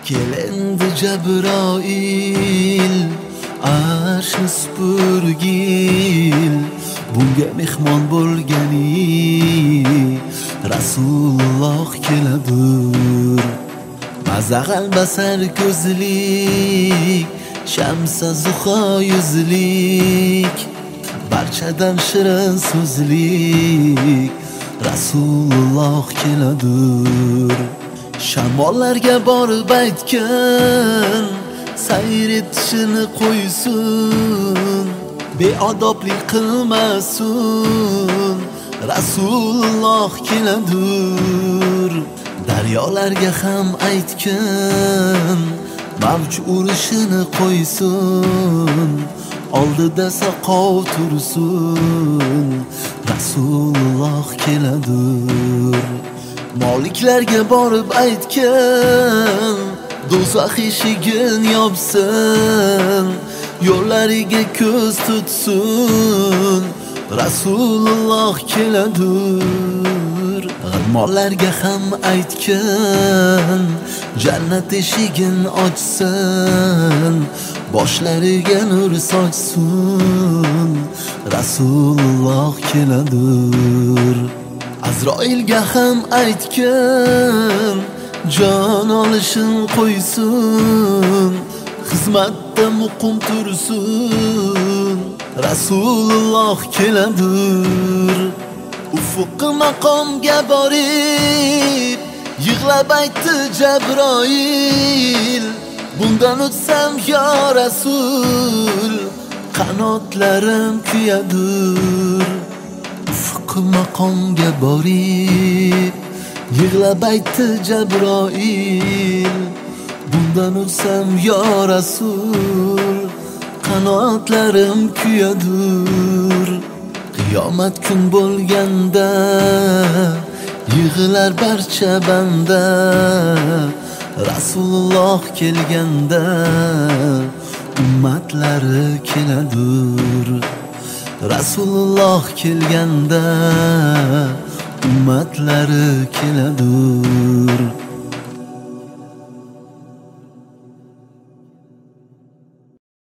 Kelendi Cebroil arshni supurgil, bunga mehmon bo'lgani Rasululloh keladur. Mazag'al basar ko'zlik, shamsa zuho yuzlik, barchadan shirin so'zlik Rasululloh keladur. Shamollarga borib aytgan, sayr etishini qo'ysin, beodoblik qilmasin Rasululloh keladur. Daryolarga ham aytgan, mavj urishini qo'ysin, oldida saqov tursin Rasululloh keladur. Moliklarga borib aytgan, do'zax eshigin yopsin, yo'llariga ko'z tutsin Rasululloh keladur. G'irmonlarga ham aytgan, jannat eshigin ochsin, boshlariga nur sochsin Rasululloh keladur. Azroilga ham aytgan, jon olishin qo'ysin, xizmatda muqim tursin Rasululloh keladur. Ufuqi maqomga borib yig'lab aytdi Cebroil, bundan o'tsam yo Rasul, qanotlarim kuyadur. Ufuqi maqomga borib yig'lab aytdi Cebroil, bundan o'tsam yo Rasul, qanotlarim kuyadur. Qiyomat kun bo'lganda yig'lar barcha banda, Rasululloh kelganda ummatlari keladur. Rasululloh kelganda ummatlari keladur.